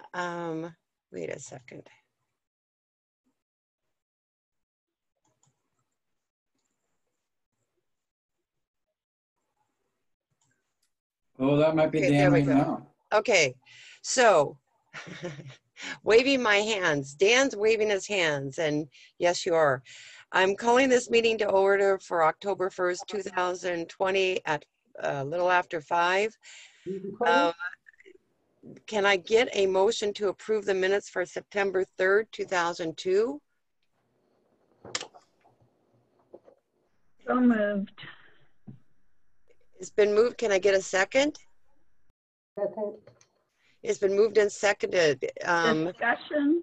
Wait a second. Oh, that might be Okay, Dan there we right go. now. Okay, so waving my hands. Dan's waving his hands, and yes, you are. I'm calling this meeting to order for October 1st, 2020 at a little after 5. Can I get a motion to approve the minutes for September 3rd, 2002? So moved. It's been moved. Can I get a second? Second. It's been moved and seconded. Discussion?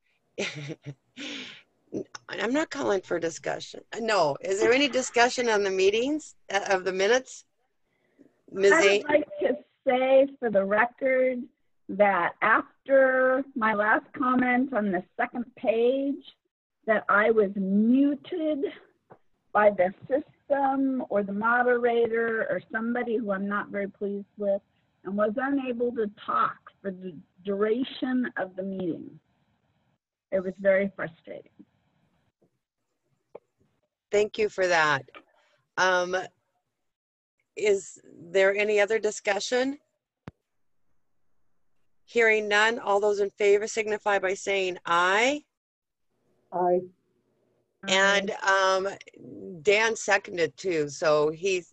I'm not calling for discussion. No. Is there any discussion on the meetings of the minutes? Ms. I would like to say for the record that after my last comment on the second page, that I was muted by the system or the moderator or somebody who I'm not very pleased with, and was unable to talk for the duration of the meeting. It was very frustrating. Thank you for that. Is there any other discussion? Hearing none, all those in favor signify by saying aye. Aye. And Dan seconded too, so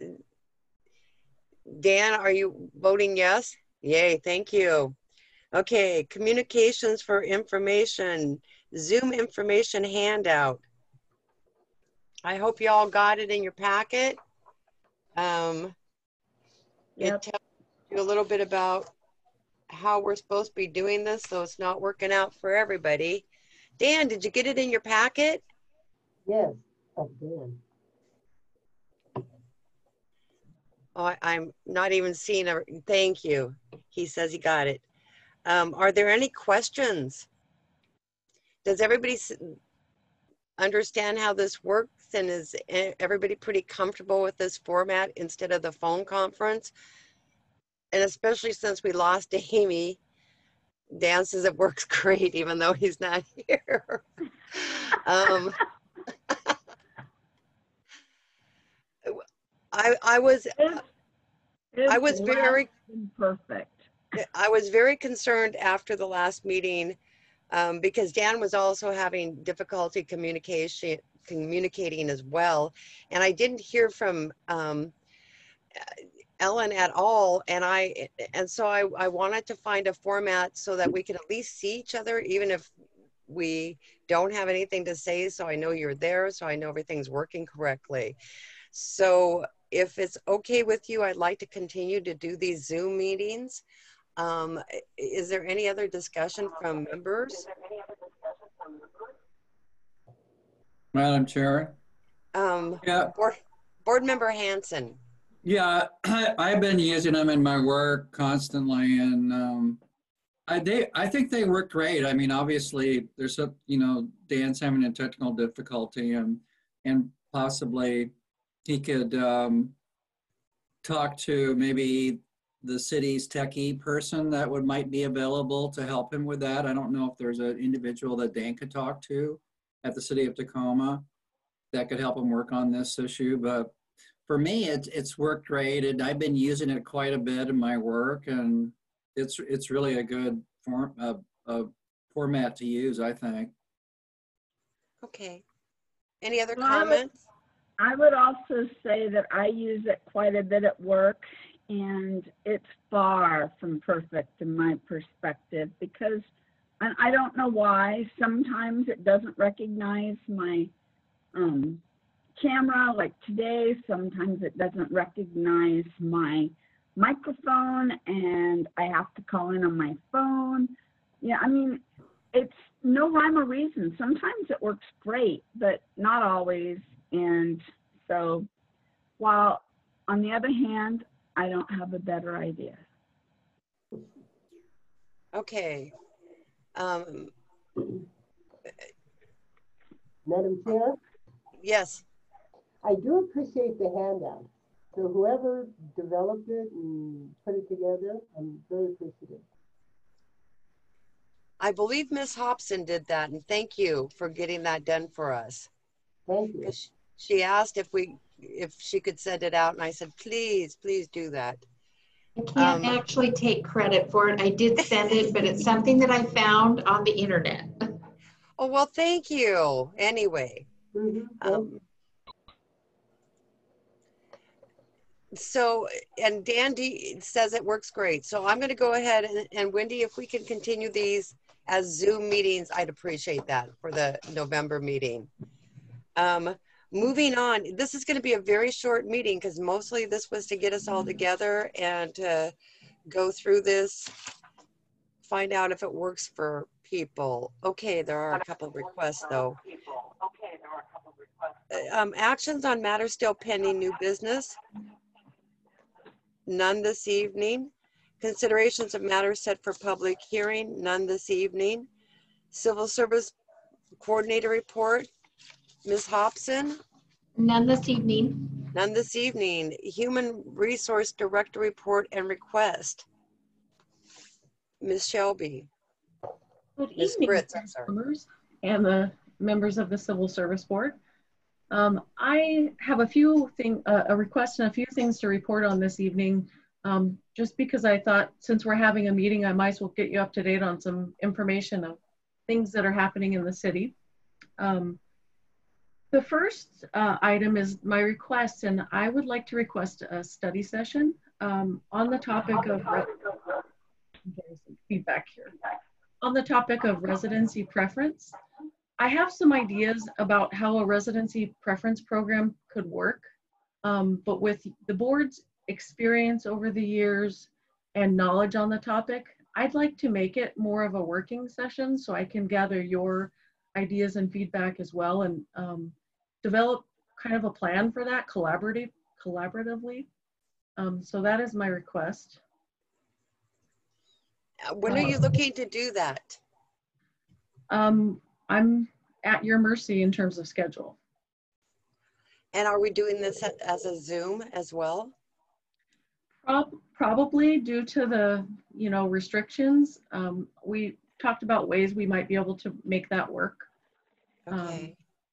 Dan, are you voting yes? Yay, thank you. Okay, communications for information, Zoom information handout. I hope you all got it in your packet. Yep. It tells you a little bit about how we're supposed to be doing this, so it's not working out for everybody. Dan, did you get it in your packet? Yes, I did. Oh, I'm not even seeing a, thank you. He says he got it. Are there any questions? Does everybody understand how this works, and is everybody pretty comfortable with this format instead of the phone conference? And especially since we lost Amy, Dan says it works great even though he's not here. I was very perfect. I was very concerned after the last meeting because Dan was also having difficulty communicating as well, and I didn't hear from Ellen at all, and so I wanted to find a format so that we could at least see each other, even if we don't have anything to say, so I know you're there, so I know everything's working correctly. So if it's okay with you, I'd like to continue to do these Zoom meetings. Is there any other discussion from members? Madam Chair? Yeah. Board Member Hanson. Yeah, I've been using them in my work constantly, and I think they work great. I mean, obviously, there's a, Dan's having a technical difficulty, and possibly he could talk to maybe the city's techie person that might be available to help him with that. I don't know if there's an individual that Dan could talk to at the city of Tacoma that could help him work on this issue. But for me, it's worked great, and I've been using it quite a bit in my work, and it's really a good format to use, I think. Okay. Any other comments? I would also say that I use it quite a bit at work, and it's far from perfect in my perspective, because, and I don't know why, sometimes it doesn't recognize my camera, like today. Sometimes it doesn't recognize my microphone, and I have to call in on my phone. Yeah, I mean, it's no rhyme or reason. Sometimes it works great, but not always. And so, while on the other hand, I don't have a better idea. Okay. Madam Chair? Yes. I do appreciate the handout. So whoever developed it and put it together, I'm very appreciative. I believe Miss Hobson did that, and thank you for getting that done for us. Thank you. Because she asked if she could send it out, and I said, please do that. I can't Um, actually take credit for it. I did send it, but it's something that I found on the internet. Oh, well, thank you. Anyway, Mhm. so, and Dandy says it works great. So I'm going to go ahead and Wendy, if we can continue these as Zoom meetings, I'd appreciate that for the November meeting. Moving on, this is going to be a very short meeting because mostly this was to get us all together and to go through this, find out if it works for people. Okay, there are a couple of requests though. Actions on matters still pending new business. None this evening. Considerations of matters set for public hearing. None this evening. Civil Service Coordinator report. Ms. Hobson. None this evening. None this evening. Human Resource Director report and request. Ms. Shelby. Good Ms. evening, Fritz, I'm sorry. members and the members of the Civil Service Board. I have a request and a few things to report on this evening, just because I thought since we're having a meeting, I might as well get you up to date on some information of things that are happening in the city. The first item is my request, and I would like to request a study session on the topic of, feedback here, on the topic of residency preference. I have some ideas about how a residency preference program could work, but with the board's experience over the years and knowledge on the topic, I'd like to make it more of a working session so I can gather your ideas and feedback as well, and develop kind of a plan for that collaboratively. So that is my request. When are you looking to do that? I'm at your mercy in terms of schedule. And are we doing this as a Zoom as well? Probably due to the restrictions. We talked about ways we might be able to make that work. Okay.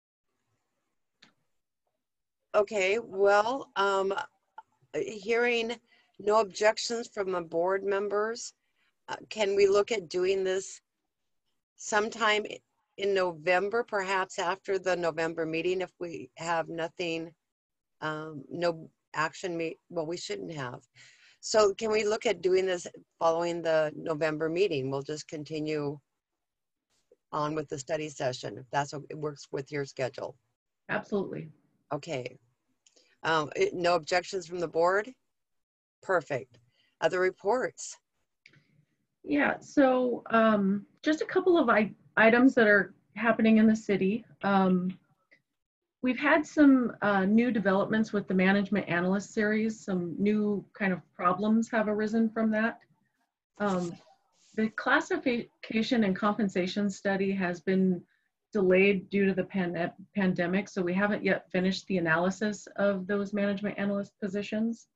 Okay, well, hearing no objections from the board members, can we look at doing this sometime in November, perhaps after the November meeting, if we have nothing, no action, well, we shouldn't have. So can we look at doing this following the November meeting? We'll just continue on with the study session, if that's what it works with your schedule. Absolutely. Okay. No objections from the board? Perfect. Other reports? Yeah, so just a couple of items that are happening in the city. We've had some new developments with the Management Analyst Series. Some new kind of problems have arisen from that. The classification and compensation study has been delayed due to the pandemic, so we haven't yet finished the analysis of those management analyst positions.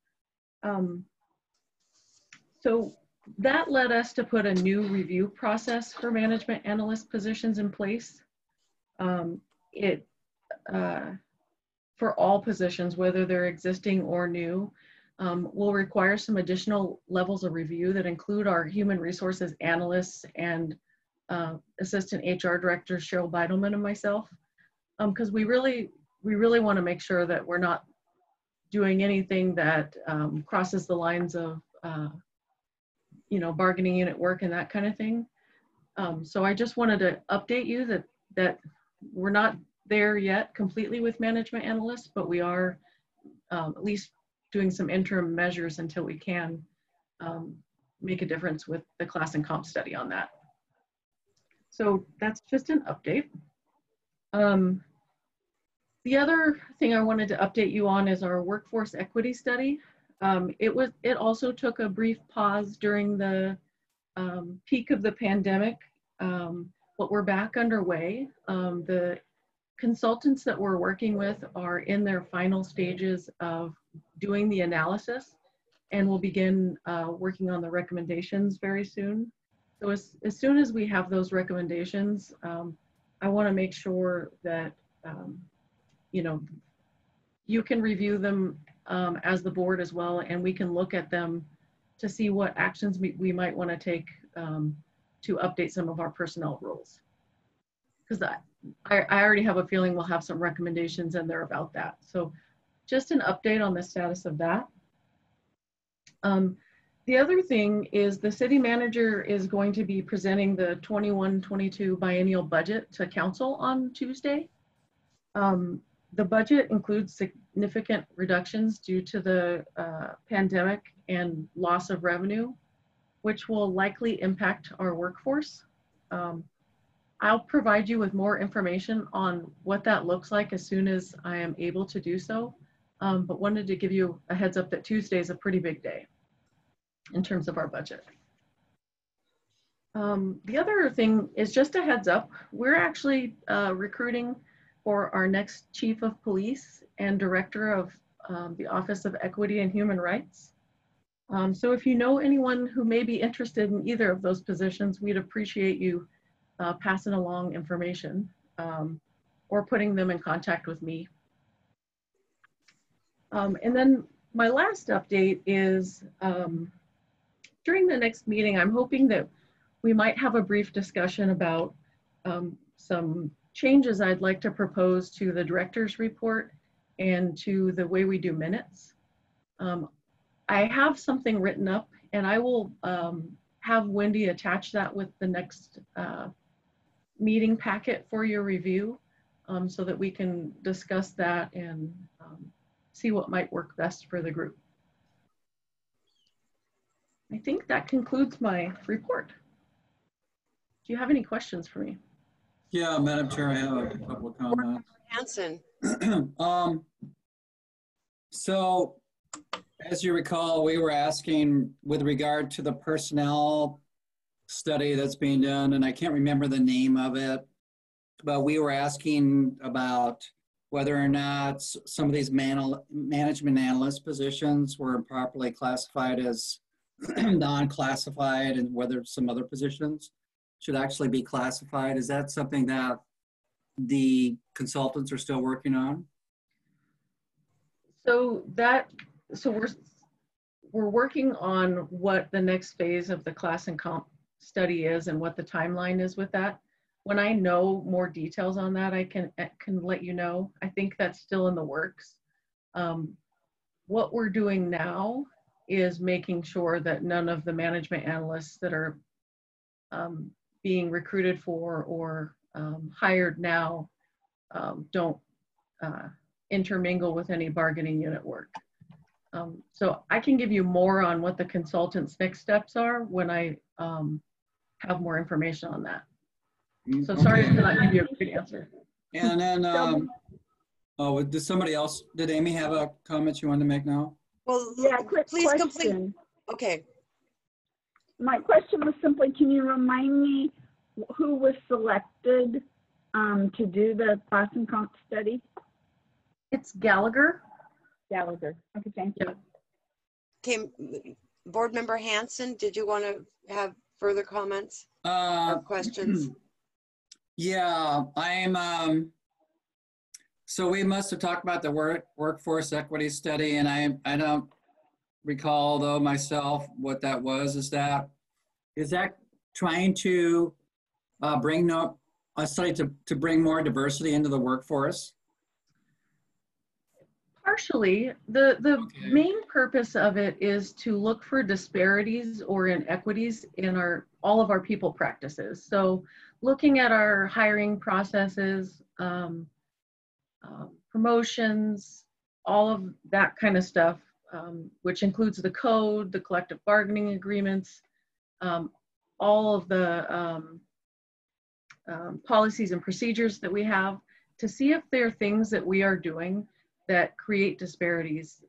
So that led us to put a new review process for management analyst positions in place. For all positions, whether they're existing or new, will require some additional levels of review that include our human resources analysts and Assistant HR Director Cheryl Beidelman and myself, because we really want to make sure that we're not doing anything that crosses the lines of bargaining unit work and that kind of thing. So I just wanted to update you that we're not there yet completely with management analysts, but we are at least doing some interim measures until we can make a difference with the class and comp study on that. So that's just an update. The other thing I wanted to update you on is our workforce equity study. It also took a brief pause during the peak of the pandemic, but we're back underway. The consultants that we're working with are in their final stages of doing the analysis, and we'll begin working on the recommendations very soon. So as soon as we have those recommendations, I want to make sure that, you know, you can review them as the board as well, and we can look at them to see what actions we might want to take to update some of our personnel rules. Because I already have a feeling we'll have some recommendations and they're about that. So just an update on the status of that. The other thing is the city manager is going to be presenting the 21-22 biennial budget to council on Tuesday. The budget includes significant reductions due to the pandemic and loss of revenue, which will likely impact our workforce. I'll provide you with more information on what that looks like as soon as I am able to do so, but wanted to give you a heads up that Tuesday is a pretty big day in terms of our budget. The other thing is just a heads up. We're actually recruiting for our next chief of police and director of the Office of Equity and Human Rights. So if you know anyone who may be interested in either of those positions, we'd appreciate you passing along information or putting them in contact with me. And then my last update is during the next meeting, I'm hoping that we might have a brief discussion about some changes I'd like to propose to the director's report and to the way we do minutes. I have something written up, and I will have Wendy attach that with the next meeting packet for your review so that we can discuss that and see what might work best for the group. I think that concludes my report. Do you have any questions for me? Yeah, Madam Chair, I have a couple of comments. Hanson. So, as you recall, we were asking with regard to the personnel study that's being done, and I can't remember the name of it, but we were asking about whether or not some of these management analyst positions were improperly classified as non-classified, and whether some other positions should actually be classified. Is that something that the consultants are still working on? So we're working on what the next phase of the class and comp study is and what the timeline is with that. When I know more details on that, I can let you know. I think that's still in the works. What we're doing now is making sure that none of the management analysts that are being recruited for or hired now don't intermingle with any bargaining unit work. So I can give you more on what the consultant's next steps are when I have more information on that. So sorry to not give you a good answer. And then, oh, did somebody else, did Amy have a comment you wanted to make now? Well, Yeah, quick please complete. question. Okay. My question was simply, can you remind me who was selected to do the class and comp study? It's Gallagher. Gallagher. Okay, thank you. Okay, Board Member Hanson, did you want to have further comments or questions? Yeah, so we must have talked about the workforce equity study, and I don't recall though myself what that was. Is that trying to bring a study to bring more diversity into the workforce? Partially. The Okay. main purpose of it is to look for disparities or inequities in all of our people practices. So looking at our hiring processes, promotions, all of that kind of stuff, which includes the code, the collective bargaining agreements, all of the policies and procedures that we have, to see if there are things that we are doing that create disparities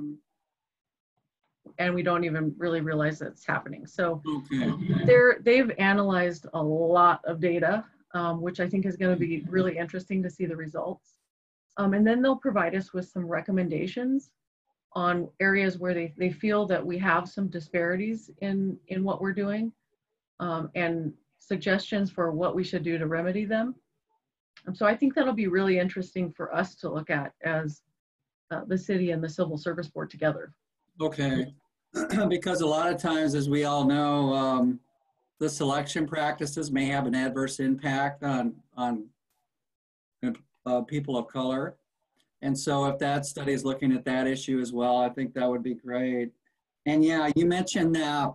and we don't even really realize that it's happening. So Okay. they've analyzed a lot of data, which I think is going to be really interesting to see the results. And then they'll provide us with some recommendations on areas where they feel that we have some disparities in what we're doing. and suggestions for what we should do to remedy them. So I think that'll be really interesting for us to look at as the city and the Civil Service Board together. Okay, because a lot of times, as we all know, the selection practices may have an adverse impact on people of color. And so if that study is looking at that issue as well, I think that would be great. And yeah, you mentioned that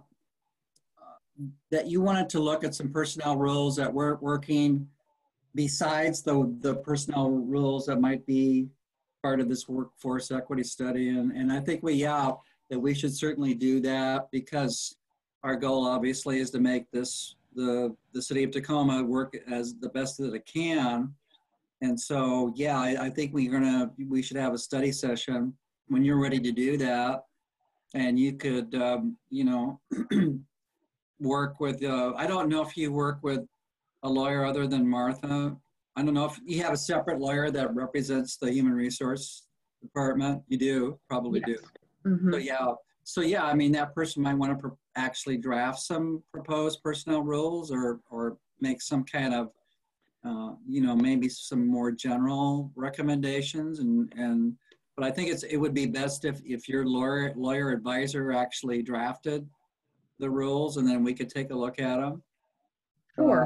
you wanted to look at some personnel rules that weren't working besides the personnel rules that might be part of this workforce equity study. And I think that we should certainly do that, because our goal obviously is to make this, the city of Tacoma work as the best that it can. And so, yeah, I think we should have a study session when you're ready to do that. And you could, you know, work with, I don't know if you work with a lawyer other than Martha. I don't know if you have a separate lawyer that represents the Human Resource Department. You do, probably Yes. do. Mm-hmm. So yeah, I mean, that person might want to actually draft some proposed personnel rules, or make some kind of, you know, maybe some more general recommendations. But I think it would be best if your lawyer advisor actually drafted the rules, and then we could take a look at them. Sure.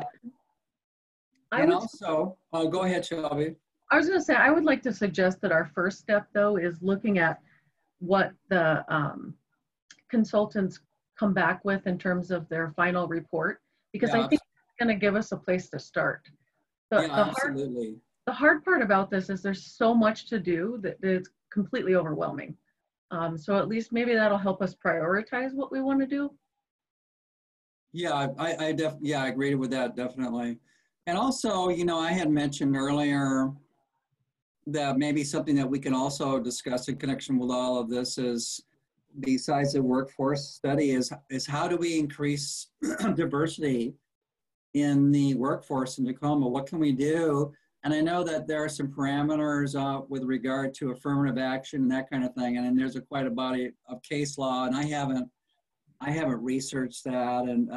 And also, go ahead, Shelby. I was going to say, I would like to suggest that our first step, though, is looking at what the consultants come back with in terms of their final report, because I think it's going to give us a place to start. Absolutely. The hard part about this is there's so much to do that it's completely overwhelming. So at least maybe that'll help us prioritize what we want to do. Yeah, I agree with that, definitely. And also, you know, I had mentioned earlier that maybe something that we can also discuss in connection with all of this is, besides the workforce study, is how do we increase diversity in the workforce in Tacoma? What can we do? And I know that there are some parameters with regard to affirmative action and that kind of thing. And then there's quite a body of case law, and I haven't researched that. And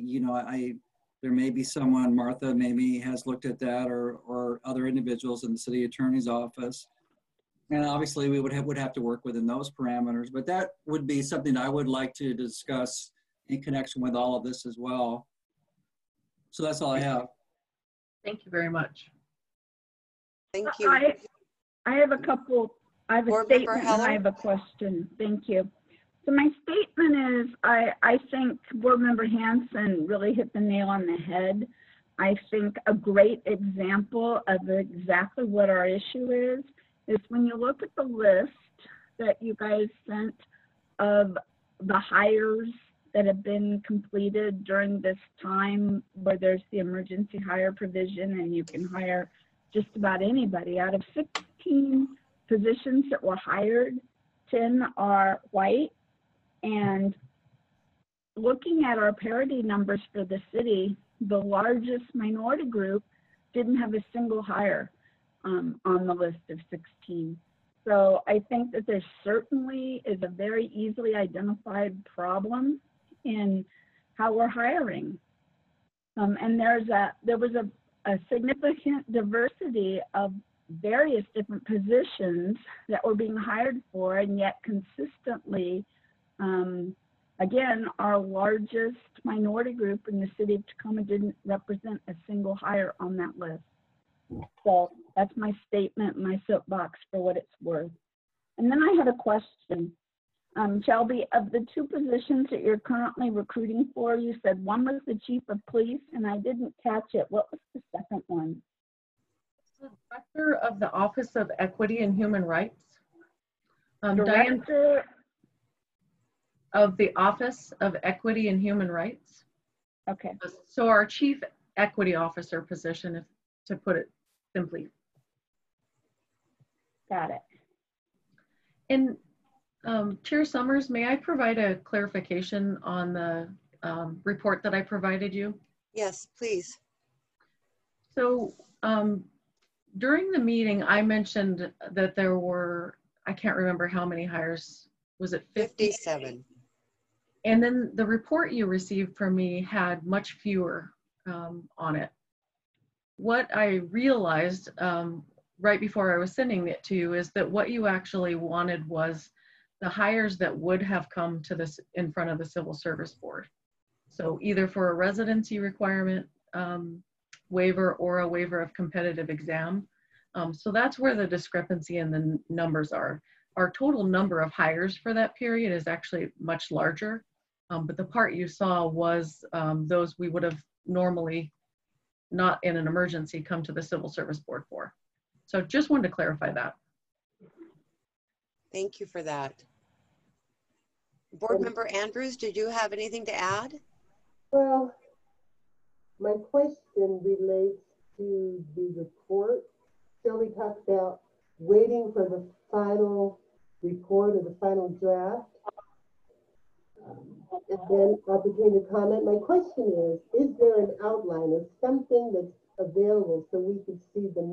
there may be someone, Martha maybe has looked at that, or other individuals in the city attorney's office. And obviously we would have to work within those parameters, but that would be something I would like to discuss in connection with all of this as well. So that's all I have. Thank you very much. Thank you. I have a couple, I have a Board Member statement and Heller? I have a question. Thank you. So my statement is, I think Board Member Hanson really hit the nail on the head. I think a great example of exactly what our issue is when you look at the list that you guys sent of the hires that have been completed during this time, where there's the emergency hire provision and you can hire just about anybody. Out of 16 positions that were hired, 10 are white. And looking at our parity numbers for the city, the largest minority group didn't have a single hire on the list of 16. So I think that there certainly is a very easily identified problem in how we're hiring. And there was a significant diversity of various different positions that were being hired for, and yet consistently, again, our largest minority group in the city of Tacoma didn't represent a single hire on that list. So that's my statement, my soapbox for what it's worth. And then I had a question. Shelby, of the two positions that you're currently recruiting for, you said one was the chief of police, and I didn't catch it. What was the second one? The Director of the Office of Equity and Human Rights. Diane, Director of the Office of Equity and Human Rights. Okay. So our Chief Equity Officer position, if to put it simply. Got it. And Chair Summers, may I provide a clarification on the report that I provided you? Yes, please. So during the meeting, I mentioned that there were, I can't remember how many hires, was it 50? 57. And then the report you received from me had much fewer on it. What I realized right before I was sending it to you is that what you actually wanted was the hires that would have come to this in front of the Civil Service Board. So either for a residency requirement waiver or a waiver of competitive exam. So that's where the discrepancy in the numbers are. Our total number of hires for that period is actually much larger, but the part you saw was those we would have normally, not in an emergency, come to the Civil Service Board for. So just wanted to clarify that. Thank you for that. Board Member Andrews, did you have anything to add? Well, my question relates to the report. Shelby talked about waiting for the final report or the final draft. And then opportunity to comment. My question is there an outline or something that's available so we could see the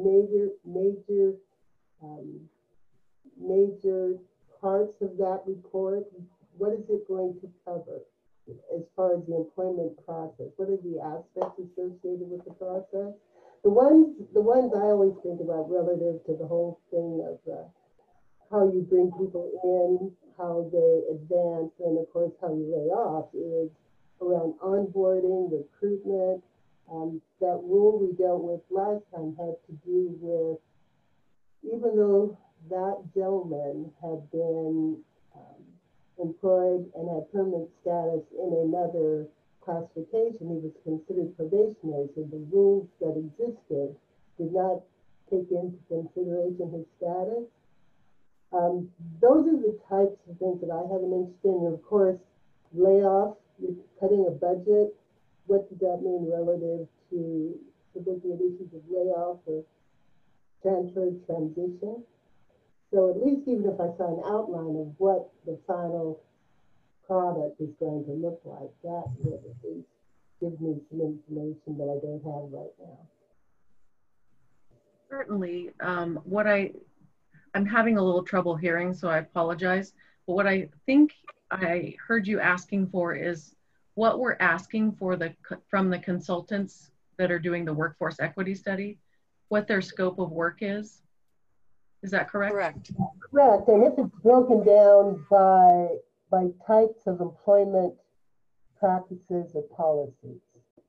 major parts of that report? What is it going to cover as far as the employment process? What are the aspects associated with the process? The ones I always think about relative to the whole thing of how you bring people in, how they advance, and of course how you lay off is around onboarding, recruitment. That rule we dealt with last time had to do with, even though that gentleman had been employed and had permanent status in another classification, he was considered probationary, so the rules that existed did not take into consideration his status. Those are the types of things that I have an interest in. And of course, layoff, you're cutting a budget. What does that mean relative to looking at issues of layoff or transfer transition? So at least even if I saw an outline of what the final product is going to look like, that would at least give me some information that I don't have right now. Certainly, I'm having a little trouble hearing, so I apologize. But what I think I heard you asking for is what we're asking for from the consultants that are doing the workforce equity study, what their scope of work is. Is that correct? Correct. Correct, and if it's broken down by types of employment practices or policies.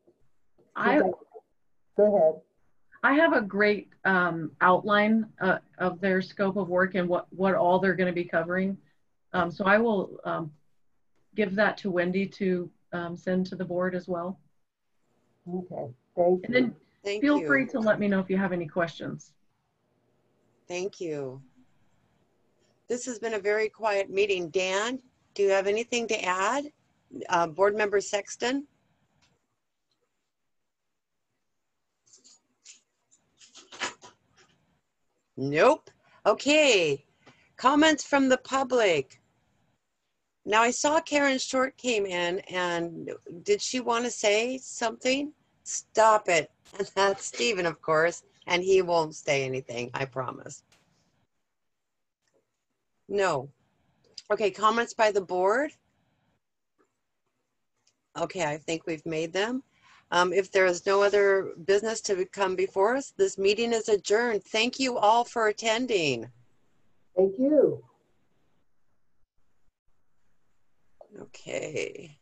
Go ahead. I have a great outline of their scope of work and what all they're going to be covering. So I will give that to Wendy to send to the board as well. Okay, thank you. And then feel free to let me know if you have any questions. Thank you. This has been a very quiet meeting. Dan, do you have anything to add? Board Member Sexton? Nope. Okay. Comments from the public. Now I saw Karen Short came in, and did she want to say something? Stop it. And that's Stephen, of course, and he won't say anything, I promise. No. Okay, comments by the board? Okay, I think we've made them. If there is no other business to come before us, this meeting is adjourned. Thank you all for attending. Thank you. Okay.